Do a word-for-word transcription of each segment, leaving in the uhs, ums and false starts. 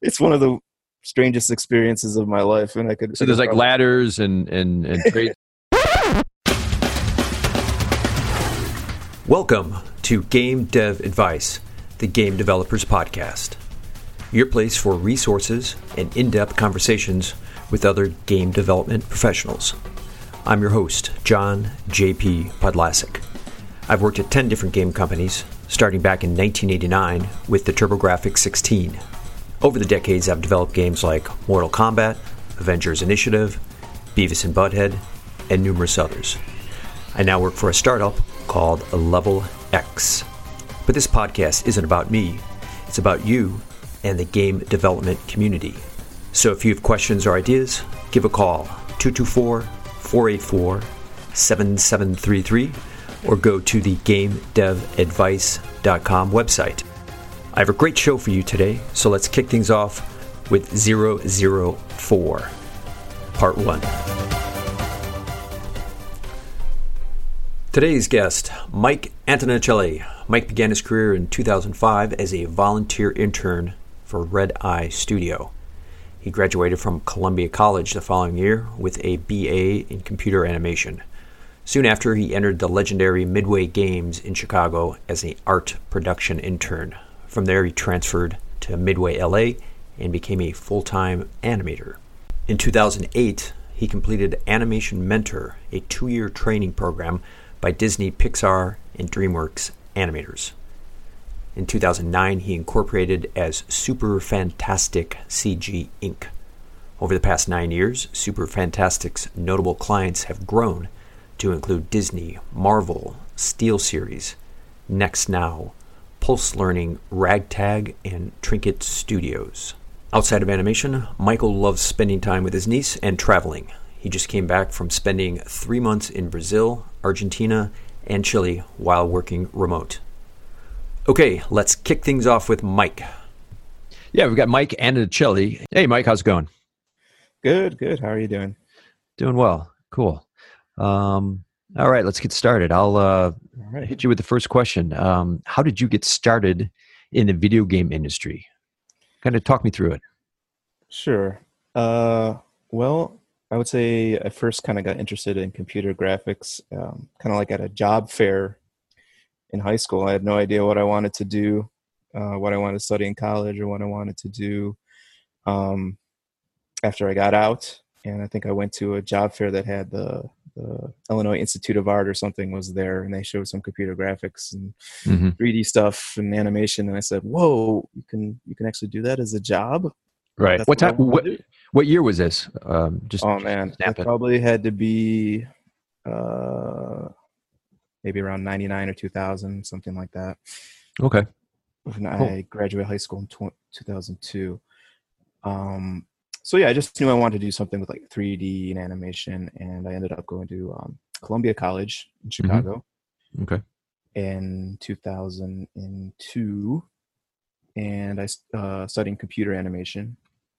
it's one of the strangest experiences of my life, and I could. So I there's could like probably, ladders and and and trade. Welcome to Game Dev Advice, the Game Developers Podcast, your place for resources and in-depth conversations with other game development professionals. I'm your host, John J P. Podlasic. I've worked at ten different game companies, starting back in nineteen eighty-nine with the TurboGrafx sixteen. Over the decades, I've developed games like Mortal Kombat, Avengers Initiative, Beavis and Butthead, and numerous others. I now work for a startup called Level X. But this podcast isn't about me. It's about you and the game development community. So if you have questions or ideas, give a call, two two four, four eight four, seven seven three three, or go to the game dev advice dot com website. I have a great show for you today, so let's kick things off with zero zero four, Part one. Today's guest, Mike Antonicelli. Mike began his career in two thousand five as a volunteer intern for Red Eye Studio. He graduated from Columbia College the following year with a B A in computer animation. Soon after, he entered the legendary Midway Games in Chicago as an art production intern. From there, he transferred to Midway L A and became a full-time animator. In two thousand eight, he completed Animation Mentor, a two-year training program by Disney, Pixar, and DreamWorks animators. In two thousand nine, he incorporated as Super Fantastic C G Incorporated. Over the past nine years, Super Fantastic's notable clients have grown to include Disney, Marvel, SteelSeries, Next Now, Pulse Learning, Ragtag, and Trinket Studios. Outside of animation, Michael loves spending time with his niece and traveling. He just came back from spending three months in Brazil, Argentina, and Chile while working remote. Okay, let's kick things off with Mike. Yeah, we've got Mike Antonicelli. Hey, Mike, how's it going? Good, good. How are you doing? Doing well. Cool. Um, all right, let's get started. I'll uh, All right. hit you with the first question. Um, how did you get started in the video game industry? Kind of talk me through it. Sure. Uh, well, I would say I first kind of got interested in computer graphics, um, kind of like at a job fair in high school. I had no idea what I wanted to do, uh, what I wanted to study in college, or what I wanted to do um, after I got out. And I think I went to a job fair that had the, the Illinois Institute of Art or something was there, and they showed some computer graphics and Mm-hmm. three D stuff and animation. And I said, "Whoa, you can you can actually do that as a job?" Right. That's What what I time? wanna What, do. what year was this? Um, just Oh man, snap it it. probably had to be uh, maybe around ninety-nine or two thousand, something like that. Okay. When Cool. I graduated high school in tw- two thousand two. Um, so yeah, I just knew I wanted to do something with like three D and animation, and I ended up going to um, Columbia College in Chicago Okay. in two thousand two, and I uh, studied computer animation.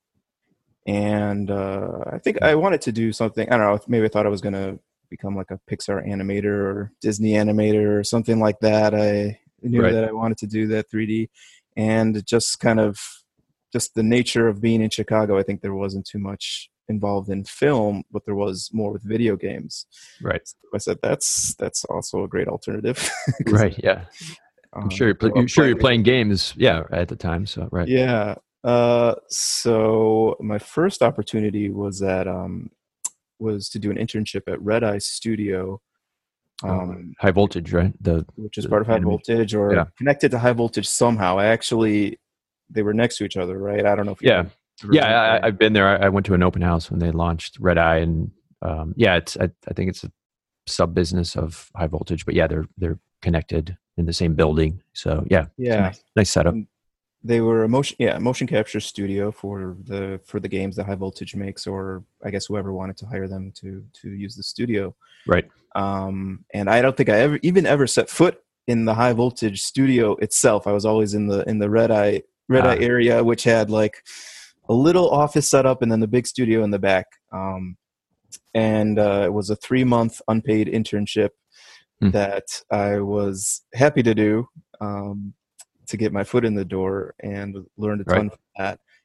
And uh, I think I wanted to do something. I don't know. Maybe I thought I was going to become like a Pixar animator or Disney animator or something like that. I knew Right. that I wanted to do that three D, and just kind of just the nature of being in Chicago. I think there wasn't too much involved in film, but there was more with video games. Right. So I said that's that's also a great alternative. 'Cause, Right. Yeah. I'm um, sure you're, pl- grew up you're sure you're playing playing games. Yeah. At the time. So right. Yeah. Uh, so my first opportunity was at um, was to do an internship at Red Eye Studio, um, High voltage, right? The which is the part of High anime- Voltage or yeah. connected to High Voltage somehow. I actually they were next to each other, right? I don't know if you Yeah. ever Yeah. went I, there. I've been there. I, I went to an open house when they launched Red Eye, and um, yeah, it's I, I think it's a sub business of High Voltage, but yeah, they're they're connected in the same building. So yeah. it's a Yeah. Nice, nice setup. And they were a motion, yeah, motion capture studio for the for the games that High Voltage makes, or I guess whoever wanted to hire them to to use the studio. Right. Um, and I don't think I ever even ever set foot in the High Voltage studio itself. I was always in the in the Red Eye Red Eye Ah. area, which had like a little office set up and then the big studio in the back. Um, and uh, it was a three month unpaid internship Hmm. that I was happy to do um, to get my foot in the door, and learned a ton Right. from that.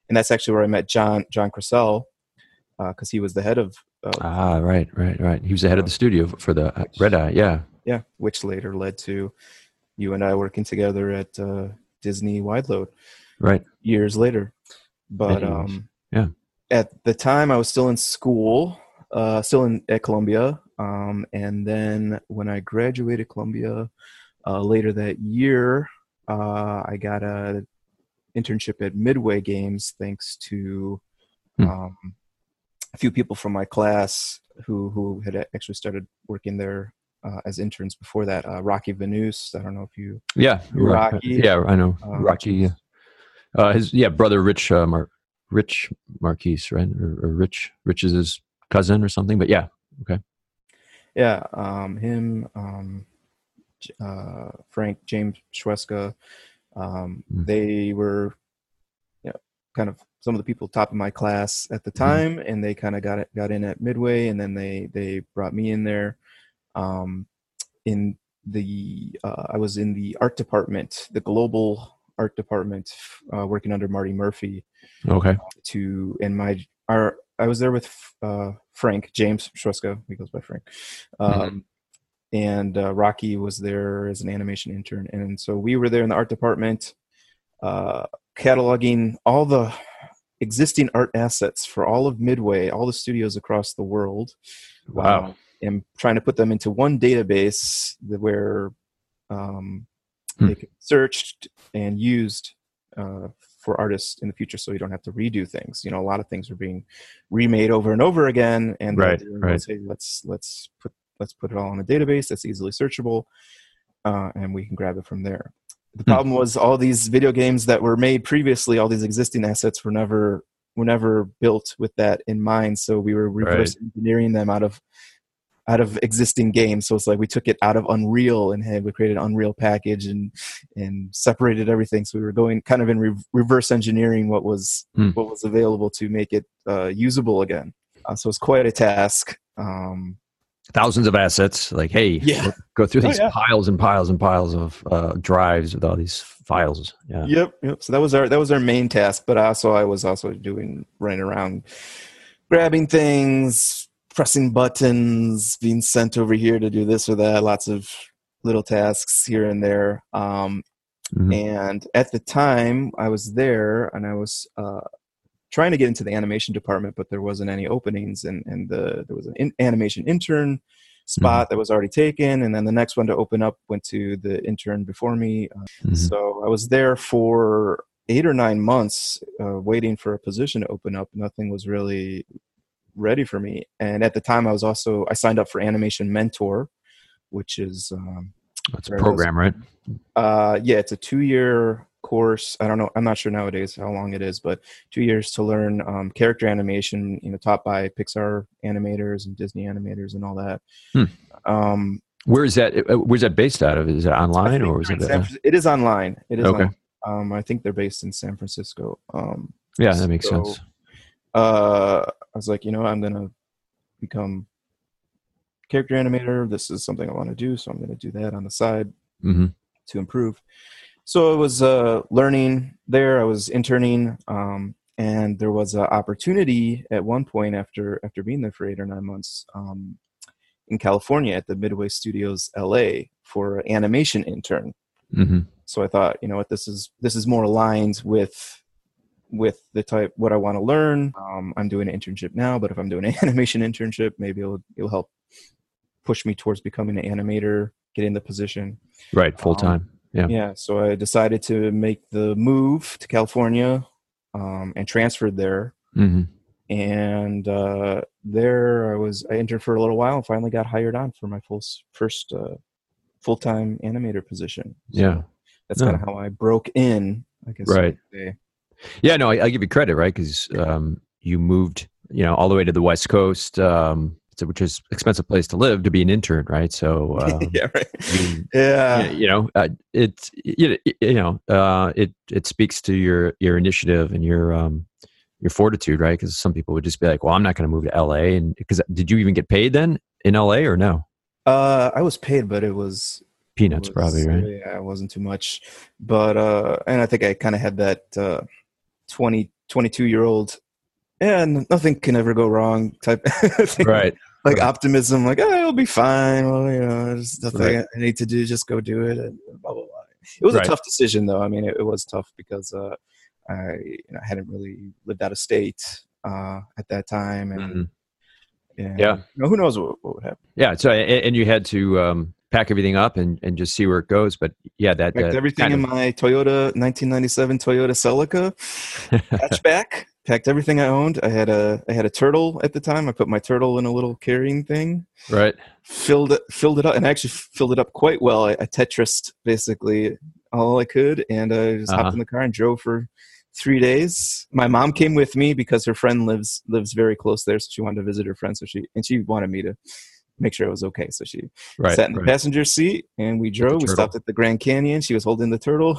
and that's actually where I met John John Cressell, because uh, he was the head of. Uh, ah, right, right, right. He was the head uh, of the studio for the which, Red Eye. Yeah, yeah, which later led to you and I working together at uh, Disney Wideload. Right. Years later, but um, yeah. At the time, I was still in school, uh, still in at Columbia, um, and then when I graduated Columbia uh, later that year, uh, I got a internship at Midway Games, thanks to um, hmm. a few people from my class who who had actually started working there uh, as interns before that. Uh, Rocky Vanus, I don't know if you yeah Rocky, yeah I know um, Rocky. Uh, his yeah brother Rich uh, Mar- Rich Marquise, right? Or, or Rich Rich is his cousin or something. But yeah, okay. Yeah, um, him, um, uh, Frank, James Schweska. Um, mm. They were, you know, kind of some of the people top of my class at the time, mm. and they kind of got it, got in at Midway, and then they they brought me in there. Um, in the uh, I was in the art department, the global art department, uh, working under Marty Murphy. Okay. Uh, to and my our I was there with uh, Frank James Schweska. He goes by Frank. Um, mm-hmm. And uh, Rocky was there as an animation intern, and so we were there in the art department, uh, cataloging all the existing art assets for all of Midway, all the studios across the world. Wow! Uh, and trying to put them into one database where um, hmm. they could be searched and used uh, for artists in the future, so you don't have to redo things. You know, a lot of things are being remade over and over again, and right, right. Say, let's let's put Let's put it all in a database that's easily searchable, uh, and we can grab it from there. The hmm. problem was all these video games that were made previously, all these existing assets were never were never built with that in mind. So we were reverse right. engineering them out of out of existing games. So it's like we took it out of Unreal and had we created an Unreal package and and separated everything. So we were going kind of in re- reverse engineering what was hmm. what was available to make it uh, usable again. Uh, so it's quite a task. Um, Thousands of assets. Like, hey, yeah. go through these oh, yeah. piles and piles and piles of uh, drives with all these files. Yeah. Yep. Yep. So that was our that was our main task. But also, I was also doing running around, grabbing things, pressing buttons, being sent over here to do this or that. Lots of little tasks here and there. Um, mm-hmm. And at the time, I was there, and I was. Uh, trying to get into the animation department, but there wasn't any openings, and, and the, there was an in, animation intern spot mm-hmm. that was already taken, and then the next one to open up went to the intern before me. Uh, mm-hmm. So I was there for eight or nine months uh, waiting for a position to open up. Nothing was really ready for me. And at the time I was also, I signed up for Animation Mentor, which is... Um, That's a program, right? Uh, yeah, it's a two-year course. I don't know. I'm not sure nowadays how long it is, but two years to learn um, character animation, you know, taught by Pixar animators and Disney animators and all that. Hmm. Um, Where is that? Where's that based out of? Is it online or is it? San, Uh, it is online. It is okay. On, um, I think they're based in San Francisco. Um, yeah, that makes so, sense. Uh, I was like, you know, I'm gonna become character animator. This is something I want to do, so I'm going to do that on the side mm-hmm. to improve. So I was uh, learning there. I was interning, um, and there was an opportunity at one point after after being there for eight or nine months um, in California at the Midway Studios L A for an animation intern. Mm-hmm. So I thought, you know what, this is this is more aligned with with the type what I want to learn. Um, I'm doing an internship now, but if I'm doing an animation internship, maybe it'll it'll help push me towards becoming an animator, getting the position. Right, full time. Um, yeah. Yeah. So I decided to make the move to California um, and transferred there. Mm-hmm. And uh, there I was, I interned for a little while and finally got hired on for my full first uh, full-time animator position. So yeah. That's no. kind of how I broke in, I guess. Right. Yeah, no, I, I give you credit, right? Because um, you moved, you know, all the way to the West Coast, um, which is an expensive place to live, to be an intern, right? So um, yeah, right. You, yeah, you know, uh, it, you, you know, uh, it it speaks to your your initiative and your um, your fortitude, right? Because some people would just be like, "Well, I'm not going to move to L A." And because did you even get paid then in L A or no? Uh, I was paid, but it was peanuts, it was, probably, right? Yeah, it wasn't too much, but uh, and I think I kind of had that uh, twenty twenty-two year old, and nothing can ever go wrong type thing. Right. Like right. optimism, like, oh, it'll be fine. Well, you know, there's nothing Right. I need to do. Just go do it. And blah, blah, blah. It was Right. a tough decision, though. I mean, it, it was tough because uh, I, you know, hadn't really lived out of state uh, at that time. And, Mm-hmm. and Yeah. you know, who knows what, what would happen. Yeah. So, and, and you had to um, pack everything up and, and just see where it goes. But yeah, that Packed uh, everything in of... my Toyota nineteen ninety-seven Toyota Celica hatchback. Packed everything I owned. I had a I had a turtle at the time. I put my turtle in a little carrying thing. Right. Filled it filled it up, and I actually filled it up quite well. I, I Tetrised basically all I could, and I just Uh-huh. hopped in the car and drove for three days. My mom came with me because her friend lives lives very close there, so she wanted to visit her friend. So she and she wanted me to make sure it was okay. So she Right. sat in the right. passenger seat, and we drove. We turtle. stopped at the Grand Canyon. She was holding the turtle.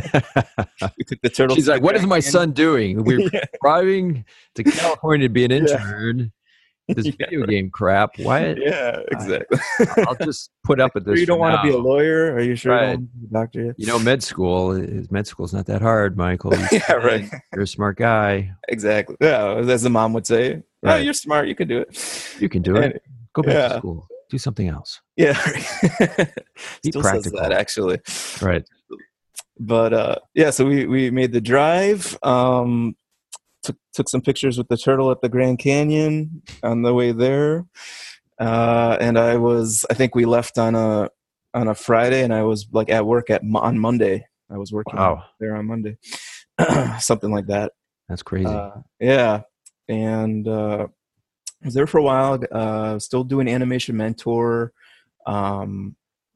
We took the turtle. She's to like, the "What is Grand my Canyon." son doing? We're Yeah. driving to California to be an Yeah. intern. This Yeah, video right. game crap. Why? Yeah, exactly. I'll just put up with this. You don't for want to be a now. lawyer? Are you sure you Right. don't want to be a doctor yet? You know, med school is med school's not that hard, Michael. You Yeah, right. You're a smart guy. Exactly. Yeah, as the mom would say, "Oh, Right. you're smart. You can do it." You can do it. And- Go back yeah. to school. Do something else. Yeah. Be Still practical. says that actually. Right. But uh, yeah, so we, we made the drive. Um, took took some pictures with the turtle at the Grand Canyon on the way there. Uh, and I was, I think we left on a on a Friday, and I was like at work at on Monday. I was working Wow. there on Monday, something like that. That's crazy. Uh, yeah, and uh, I was there for a while. Uh, still doing Animation Mentor um,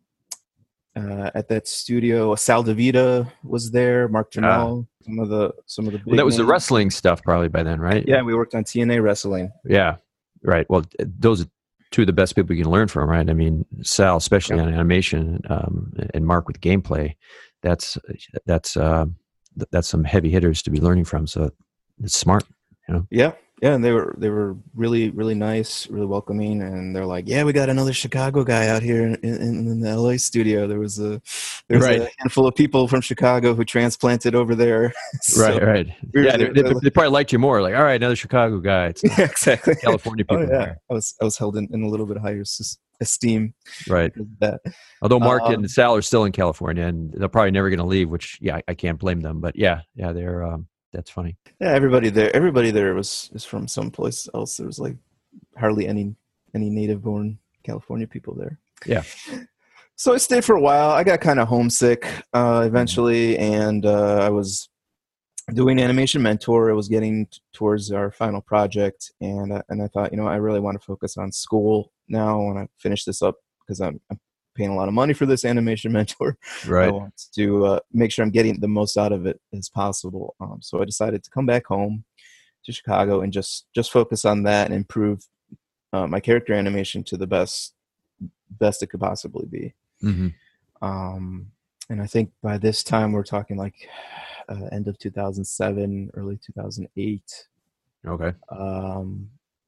uh, at that studio. Sal DeVita was there. Mark Janelle. Some of the some of the. Big well, that was the names. wrestling stuff probably by then, right? Yeah, we worked on T N A wrestling. Yeah. Right. Well, those are two of the best people you can learn from, right? I mean, Sal, especially Yeah. on animation, um, and Mark with gameplay. That's that's uh, that's some heavy hitters to be learning from. So it's smart, you know. Yeah, yeah, and they were they were really really nice, really welcoming, and they're like, yeah, we got another Chicago guy out here in, in, in the L A studio. There was a there was Right. a handful of people from Chicago who transplanted over there. So right. Right. we were Yeah. They, there- they, they probably liked you more. Like, all right, another Chicago guy. It's yeah, exactly. California Oh people. yeah, here. I was I was held in, in a little bit higher s- esteem Right. because of that. Although Mark Um, and Sal are still in California, and they're probably never going to leave. Which, yeah, I, I can't blame them. But yeah, yeah, they're um, that's funny. Yeah, everybody there everybody there was is from someplace else. There was like hardly any any native born California people there. Yeah. So I stayed for a while. I got kind of homesick uh, eventually, and uh, I was doing Animation Mentor. It was getting t- towards our final project, and uh, and I thought, you know, I really want to focus on school now. I want to finish this up because I'm, I'm paying a lot of money for this Animation Mentor. I Right. want to uh, make sure I'm getting the most out of it as possible. Um, so I decided to come back home to Chicago and just just focus on that and improve uh, my character animation to the best best it could possibly be. Mm-hmm. Um, and I think by this time we're talking like uh, end of two thousand seven, early two thousand eight. Okay. Um,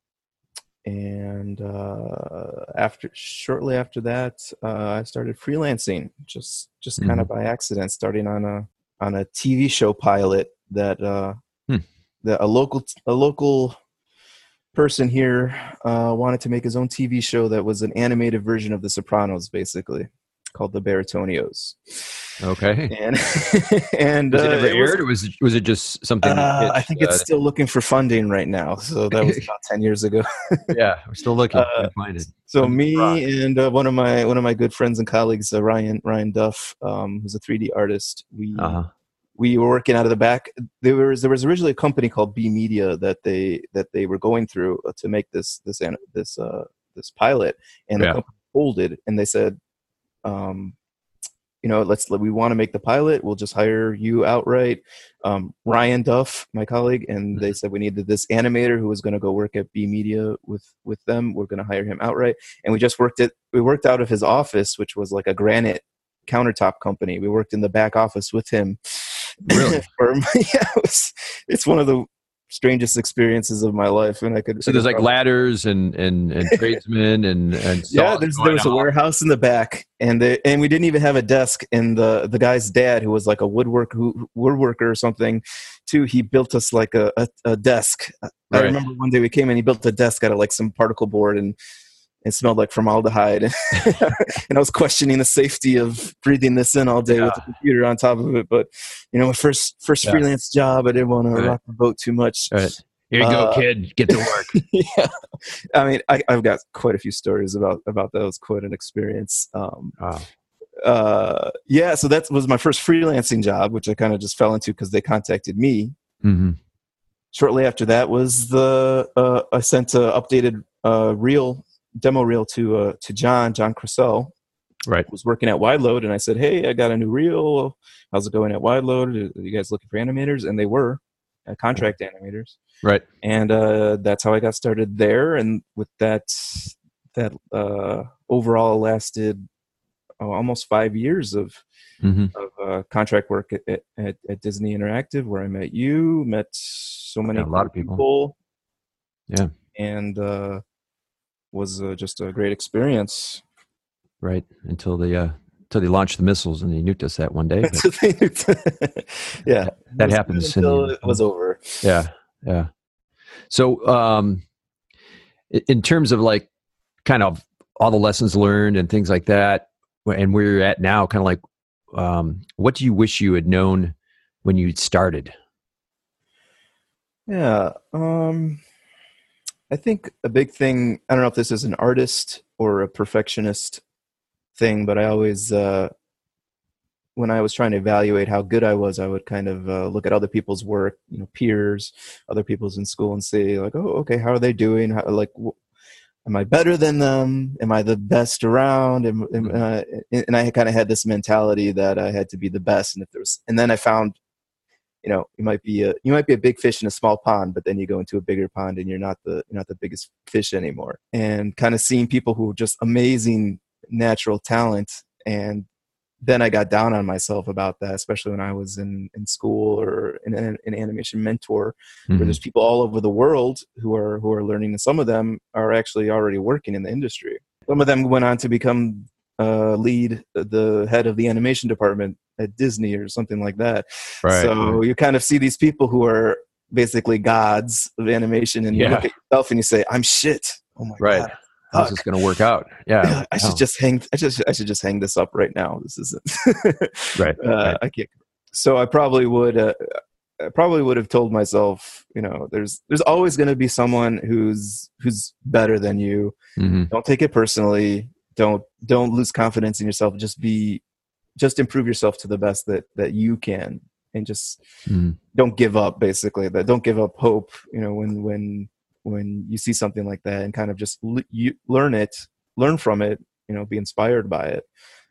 and uh, after shortly after that, uh, I started freelancing just just kind of by accident, starting on a on a T V show pilot that uh, Hmm. that a local a local person here uh, wanted to make his own T V show that was an animated version of The Sopranos, basically called The Baritonios. Okay. And and Was it uh, ever it was- aired, or was it, was it just something? you uh, I pitched, think it's uh, still looking for funding right now. So that was about ten years ago. yeah, we're still looking. uh, Can't find it. So Um, me rock. and uh, one of my one of my good friends and colleagues, uh, Ryan Ryan Duff, um, who's a three D artist. We Uh-huh. we were working out of the back. There was there was originally a company called B Media that they that they were going through uh, to make this this an- this uh, this pilot, and Yeah. the company folded. And they said, um, you know, let's we want to make the pilot. We'll just hire you outright. Um, Ryan Duff, my colleague, and they said we needed this animator who was going to go work at B Media with with them. We're going to hire him outright, and we just worked it. We worked out of his office, which was like a granite countertop company. We worked in the back office with him. Really? For, yeah, it was, it's one of the strangest experiences of my life, and I could. So I there's could like probably, ladders and and and tradesmen and and yeah, saws there's there going was a off. warehouse in the back, and they, and we didn't even have a desk. And the the guy's dad, who was like a woodwork who, woodworker or something, too, he built us like a a, a desk. I Right. remember one day we came in, he built a desk out of like some particle board, and it smelled like formaldehyde. And I was questioning the safety of breathing this in all day Yeah. with the computer on top of it. But, you know, my first first Yeah. freelance job, I didn't want to Right. rock the boat too much. All right. Here you go, Uh, kid. Get to work. Yeah. I mean, I, I've got quite a few stories about, about that. It was quite an experience. Um, Wow. uh, yeah, so that was my first freelancing job, which I kind of just fell into because they contacted me. Mm-hmm. Shortly after that was the, uh, I sent a updated uh, reel, demo reel to uh, to John, John Cressell, Right. was working at Wide Load, and I said, "Hey, I got a new reel. How's it going at Wide Load? Are you guys looking for animators?" And they were uh, contract animators, Right. and uh, that's how I got started there. And with that, that uh, overall lasted oh, almost five years of Mm-hmm. of uh, contract work at, at, at Disney Interactive, where I met you, met so many Yeah, a lot of cool people. Yeah. and uh, was uh, just a great experience. Right. Until they uh until they launched the missiles and they nuked us that one day. But Yeah, that it was happens good in until the- it was over. yeah. Yeah. So um i- in terms of like kind of all the lessons learned and things like that, wh- and where you're at now, kind of like um what do you wish you had known when you started? Yeah, um, I think a big thing. I don't know if this is an artist or a perfectionist thing, but I always, uh, when I was trying to evaluate how good I was, I would kind of uh, look at other people's work, you know, peers, other people's in school, and say like, "Oh, okay, how are they doing? How, like, wh- am I better than them? Am I the best around?" And, and, uh, and I kind of had this mentality that I had to be the best. And if there was, and then I found, you know, you might be a you might be a big fish in a small pond, but then you go into a bigger pond and you're not the you're not the biggest fish anymore. And kind of seeing people who are just amazing natural talent, and then I got down on myself about that, especially when I was in, in school or in an in animation mentor, Mhm. where there's people all over the world who are who are learning, and some of them are actually already working in the industry. Some of them went on to become uh, lead the head of the animation department at Disney or something like that. Right. So right. you kind of see these people who are basically gods of animation, and you Yeah. look at yourself and you say, "I'm shit. Oh my Right. god." How's Fuck. this going to work out? Yeah. Yeah, I should wow. just hang. I just I should just hang this up right now. This isn't Right, Uh, right. I can't. So I probably would. Uh, I probably would have told myself, you know, there's there's always going to be someone who's who's better than you. Mhm. Don't take it personally. Don't don't lose confidence in yourself. Just be, just improve yourself to the best that that you can, and just Mhm. don't give up. Basically, that don't give up hope. You know, when when when you see something like that, and kind of just l- you learn it, learn from it. You know, be inspired by it.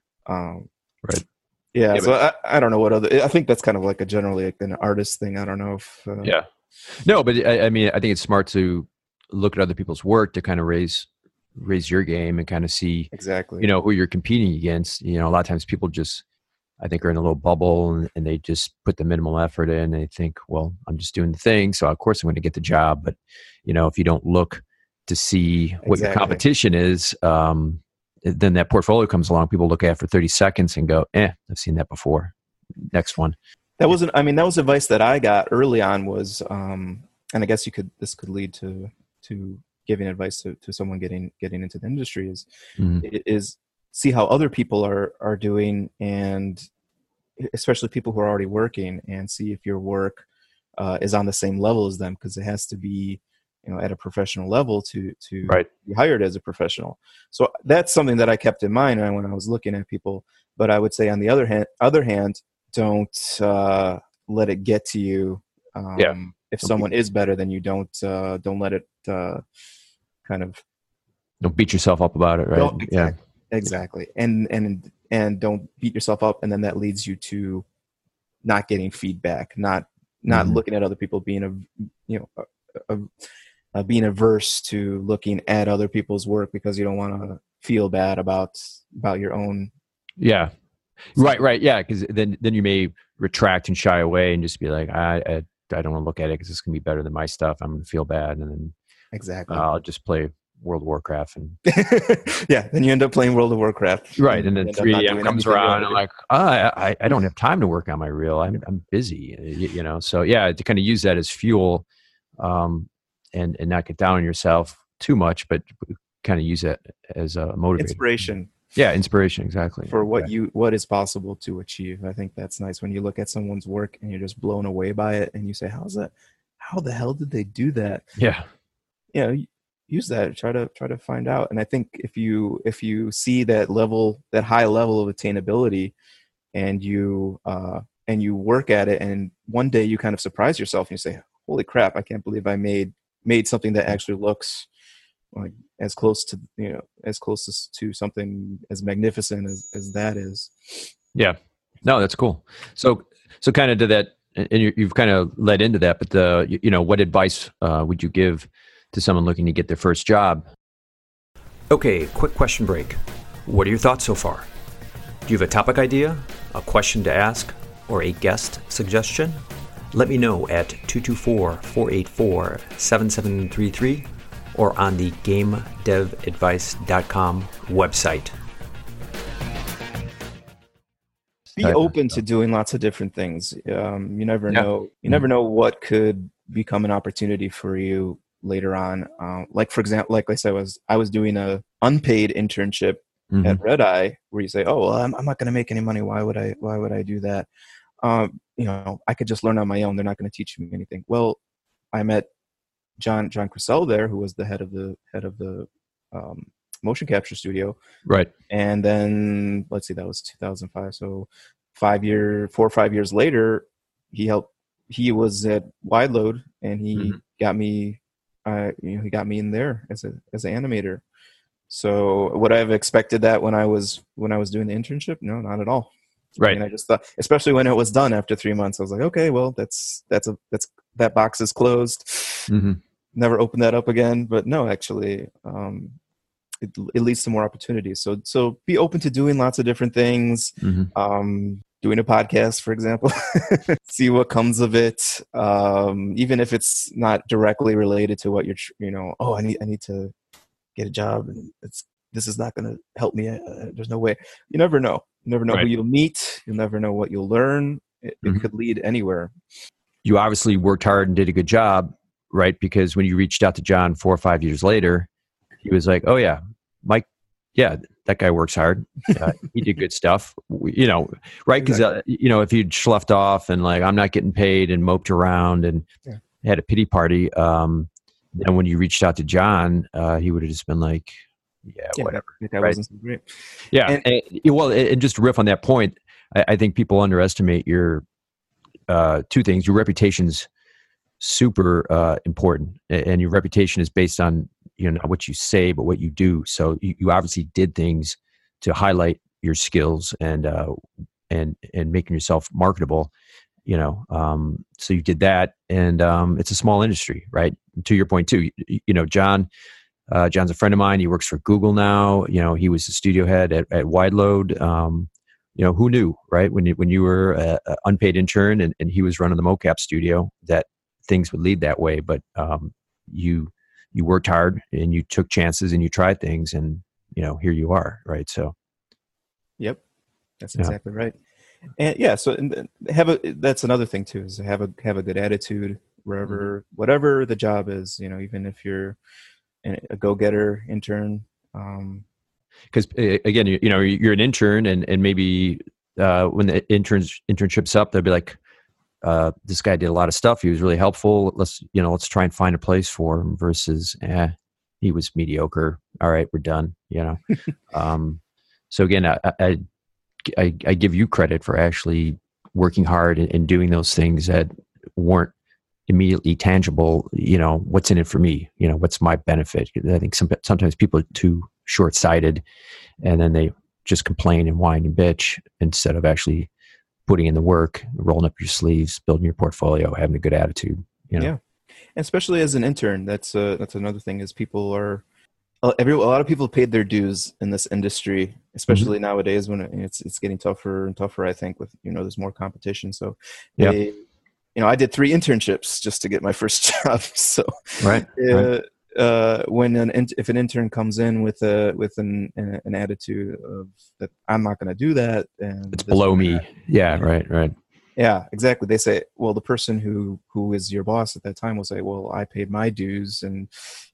Um, Right. Yeah. Yeah, so I, I don't know what other. I think that's kind of like a generally like an artist thing. I don't know if. Uh, Yeah. No, but I, I mean, I think it's smart to look at other people's work to kind of raise raise your game and kind of see, Exactly. you know, who you're competing against. You know, a lot of times people just, I think, are in a little bubble and, and they just put the minimal effort in. And they think, well, I'm just doing the thing, so of course I'm going to get the job. But you know, if you don't look to see what your Exactly. competition is, um, then that portfolio comes along. People look at it for thirty seconds and go, "Eh, I've seen that before." Next one. That wasn't. I mean, that was advice that I got early on. Was, um, and I guess you could. This could lead to to giving advice to, to someone getting getting into the industry. Is Mhm. is see how other people are are doing, and especially people who are already working, and see if your work uh, is on the same level as them, because it has to be, you know, at a professional level to to Right. be hired as a professional. So that's something that I kept in mind when I was looking at people. But I would say on the other hand, other hand, don't uh, let it get to you. Um, Yeah. If Don't someone is better than you, don't uh, don't let it uh, kind of Don't beat yourself up about it, right? don't, Yeah. exactly, exactly, and and and don't beat yourself up, and then that leads you to not getting feedback, not not Mhm. looking at other people, being a you know a, a, a being averse to looking at other people's work because you don't want to feel bad about about your own. Yeah. Right. Right. Yeah. Because then, then you may retract and shy away and just be like, I, I I don't want to look at it because it's going to be better than my stuff. I'm going to feel bad. And then Exactly. uh, I'll just play World of Warcraft. And yeah, then you end up playing World of Warcraft. right. And, and then three a.m. comes around and I'm like, oh, I, I don't have time to work on my reel. I'm, I'm busy, you, you know? So yeah, to kind of use that as fuel um, and, and not get down on yourself too much, but kind of use it as a motivator. Inspiration. Yeah, inspiration, exactly. For what okay. you what is possible to achieve. I think that's nice when you look at someone's work and you're just blown away by it and you say, how's that? How the hell did they do that? Yeah. You know, use that, try to try to find out. And I think if you if you see that level, that high level of attainability and you uh and you work at it and one day you kind of surprise yourself and you say, holy crap, I can't believe I made made something that actually looks like as close to, you know, as close to, to something as magnificent as, as that is. Yeah, no, that's cool. So, so kind of to that, and you, you've kind of led into that, but uh, you, you know, what advice uh, would you give to someone looking to get their first job? Okay, quick question break. What are your thoughts so far? Do you have a topic idea, a question to ask, or a guest suggestion? Let me know at two two four, four eight four, seven seven three three or on the game dev advice dot com website. Be open to doing lots of different things. Um, you never Yeah. know. You never know what could become an opportunity for you later on. Um, like for example, like I said, was I was doing a unpaid internship Mhm. at Red Eye, where you say, "Oh, well, I'm, I'm not going to make any money. Why would I? Why would I do that? Um, you know, I could just learn on my own. They're not going to teach me anything." Well, I met John John Crissell there, who was the head of the head of the um, motion capture studio. Right. And then let's see, that was two thousand five. So five year, four or five years later, he helped. He was at Wide Load, and he Mhm. got me. Uh, you know, he got me in there as a as an animator. So would I have expected that when I was when I was doing the internship? No, not at all. Right. And I just thought, especially when it was done after three months, I was like, okay, well, that's that's a that's that box is closed. Mm-hmm. Never open that up again. But no, actually, um, it, it leads to more opportunities. So so be open to doing lots of different things. Mm-hmm. Um, doing a podcast, for example, see what comes of it. Um, even if it's not directly related to what you're, tr- you know, oh, I need I need to get a job, and it's this is not going to help me. Uh, there's no way. You never know. You never know Right. who you'll meet. You'll never know what you'll learn. It, Mhm. it could lead anywhere. You obviously worked hard and did a good job, right? Because when you reached out to John four or five years later, he was like, "Oh yeah, Mike, yeah, that guy works hard. Uh, he did good stuff." We- You know, right? Because uh, you know, if you'd sloughed off and like, "I'm not getting paid," and moped around and Yeah. had a pity party, um, then when you reached out to John, uh, he would have just been like, "Yeah, Yeah, whatever." that, that right? wasn't so great. Yeah. And- And, and- well, and just to riff on that point, I, I think people underestimate your uh, two things. Your reputation's super uh, important, a- and your reputation is based on, you know, not what you say, but what you do. So you, you obviously did things to highlight your skills and uh, and and making yourself marketable. You know, um, so you did that, and um, it's a small industry, right? To your point too, you, you know, John. Uh, John's a friend of mine. He works for Google now. You know, he was the studio head at, at Wide Load. Um, you know, who knew, right? When you, when you were an unpaid intern and, and he was running the mocap studio, that things would lead that way. But um, you you worked hard and you took chances and you tried things, and you know, here you are, right? So, Yep, that's Yeah. exactly right. And yeah, so and then have a that's another thing too, is have a have a good attitude wherever whatever the job is. You know, even if you're an- a go-getter intern. Um, because again, you, you know, you're an intern, and and maybe uh, when the interns internship's up, they'll be like, uh, "This guy did a lot of stuff. He was really helpful. Let's you know, let's try and find a place for him." Versus, eh, he was mediocre. All right, we're done. You know. um, so again, I, I I I give you credit for actually working hard and, and doing those things that weren't immediately tangible. You know, what's in it for me? You know, what's my benefit? I think some, sometimes people are too short-sighted, and then they just complain and whine and bitch instead of actually putting in the work, rolling up your sleeves, building your portfolio, having a good attitude. You know? Yeah, and especially as an intern, that's uh, that's another thing, is people are uh, every a lot of people paid their dues in this industry, especially nowadays when it, it's it's getting tougher and tougher. I think with, you know, there's more competition, so Yeah. they you know, I did three internships just to get my first job. So, right. Uh, right. Uh, when an if an intern comes in with a with an an attitude of that I'm not going to do that, and it's below me. That, yeah, right, right. Yeah, exactly. They say, well, the person who who is your boss at that time will say, well, I paid my dues, and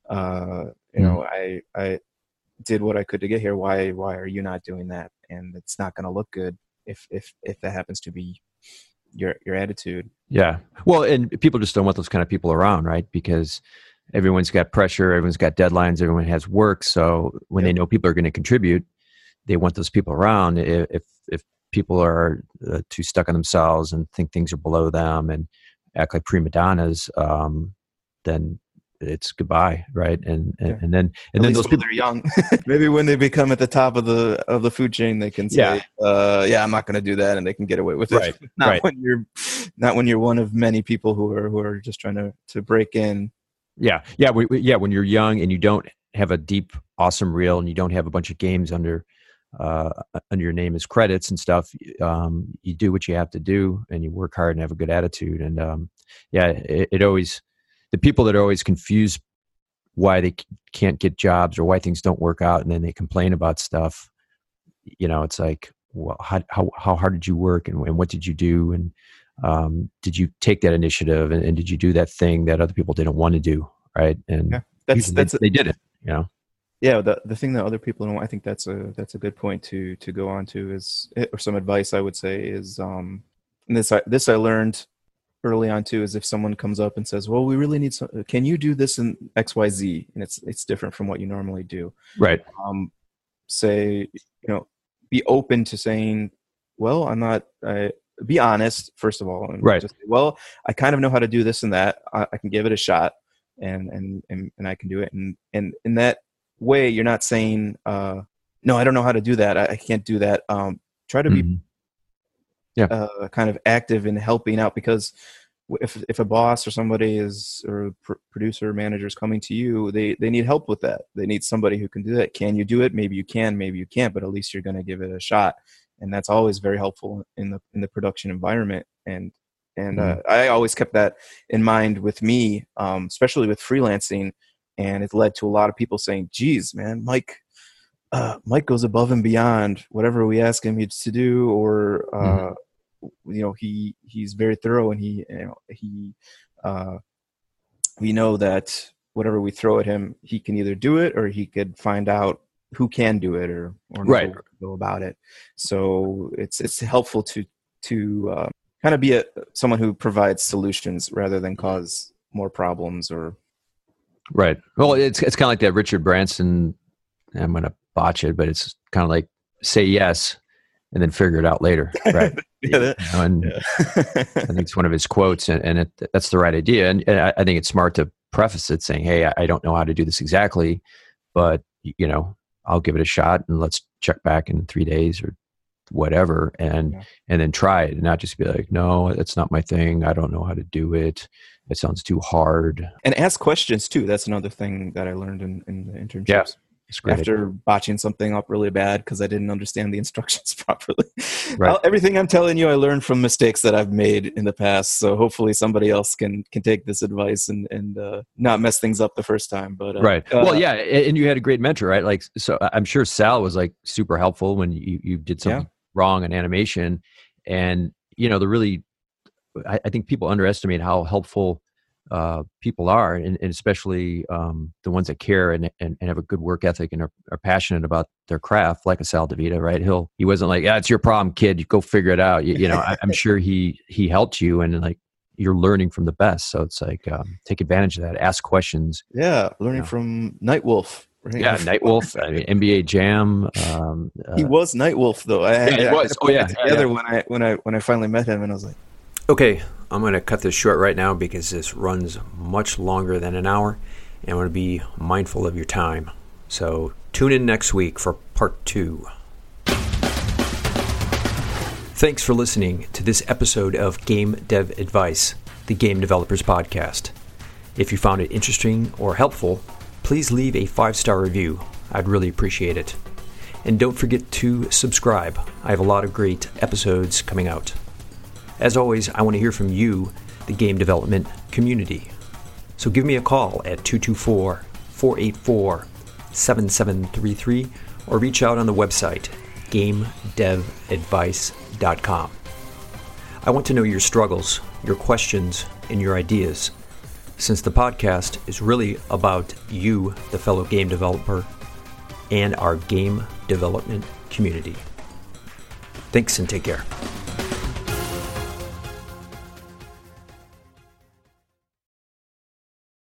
uh, you mm. know, I I did what I could to get here. Why why are you not doing that? And it's not going to look good if if if that happens to be your your attitude. Yeah. Well, and people just don't want those kind of people around, right? Because everyone's got pressure, everyone's got deadlines, everyone has work. So when yep. they know people are going to contribute, they want those people around. If if people are uh, too stuck on themselves and think things are below them and act like prima donnas, um, then it's goodbye, right? And and, yeah. and then and At then those people are young. Maybe when they become at the top of the of the food chain, they can say, "Yeah, uh, yeah I'm not going to do that," and they can get away with it. Right. not right. when you're not when you're one of many people who are who are just trying to to break in. Yeah, yeah, we, we, yeah. When you're young and you don't have a deep, awesome reel, and you don't have a bunch of games under uh, under your name as credits and stuff, um, you do what you have to do, and you work hard and have a good attitude. And um, yeah, it, it always the people that are always confused why they can't get jobs or why things don't work out, and then they complain about stuff. You know, it's like, well, how how how hard did you work, and, and what did you do, and Um, did you take that initiative and, and did you do that thing that other people didn't want to do? Right. And yeah, that's, that's, they, they did it, you know? Yeah. The, the thing that other people don't, I think that's a, that's a good point to, to go on to is, or some advice I would say is, um, and this, I, this I learned early on too, is if someone comes up and says, well, we really need some, can you do this in X, Y, Z? And it's, it's different from what you normally do. Right. Um, say, you know, be open to saying, well, I'm not, I, be honest, first of all, and right. just say, well, I kind of know how to do this and that. I, I can give it a shot, and and and and I can do it. And and in that way, you're not saying, uh, no, I don't know how to do that. I, I can't do that. Um, try to mm-hmm. be, yeah, uh, kind of active in helping out, because if if a boss or somebody is or a pr- producer or manager is coming to you, they they need help with that. They need somebody who can do that. Can you do it? Maybe you can, maybe you can't, but at least you're going to give it a shot. And that's always very helpful in the in the production environment. And and uh, I always kept that in mind with me, um, especially with freelancing. And it led to a lot of people saying, "Geez, man, Mike, uh, Mike goes above and beyond whatever we ask him to do, or uh, mm-hmm. you know, he he's very thorough, and he you know, he uh, we know that whatever we throw at him, he can either do it or he could find out who can do it or or right. know, know about it." So it's it's helpful to to uh, kind of be a someone who provides solutions rather than cause more problems. Or right. Well, it's it's kind of like that Richard Branson. I'm going to botch it, but it's kind of like say yes and then figure it out later, right? yeah, that, you know, and yeah. I think it's one of his quotes, and, and it, that's the right idea. And, and I, I think it's smart to preface it saying, "Hey, I, I don't know how to do this exactly, but you know, I'll give it a shot, and let's check back in three days or whatever, and yeah. and then try it, and not just be like, no, that's not my thing. I don't know how to do it. It sounds too hard." And ask questions too. That's another thing that I learned in, in the internships. Yeah. After botching something up really bad because I didn't understand the instructions properly. Right. I'll, everything I'm telling you, I learned from mistakes that I've made in the past. So hopefully somebody else can can take this advice and and uh, not mess things up the first time. But uh, right. Uh, well, yeah, and you had a great mentor, right? Like, so I'm sure Sal was like super helpful when you you did something yeah. wrong in animation, and you know the really, I, I think people underestimate how helpful uh, people are, and, and especially um, the ones that care and, and, and have a good work ethic and are, are passionate about their craft, like a Sal DeVita, right? He'll, he wasn't like, "Yeah, it's your problem, kid. You go figure it out." You, you know, I, I'm sure he, he helped you, and like, you're learning from the best. So it's like, um, take advantage of that. Ask questions. Yeah. Learning you know. from Nightwolf. Right? Yeah. Nightwolf, I mean, N B A Jam. Um, uh, he was Nightwolf though. I, yeah, he I, was. I oh yeah. Together yeah. when I, when I, when I finally met him, and I was like, okay, I'm going to cut this short right now because this runs much longer than an hour, and I want to be mindful of your time. So tune in next week for part two. Thanks for listening to this episode of Game Dev Advice, the Game Developers Podcast. If you found it interesting or helpful, please leave a five-star review. I'd really appreciate it. And don't forget to subscribe. I have a lot of great episodes coming out. As always, I want to hear from you. the game development community. So give me a call at two two four, four eight four, seven seven three three or reach out on the website game dev advice dot com. I want to know your struggles, your questions, and your ideas, since the podcast is really about you, the fellow game developer, and our game development community. Thanks and take care.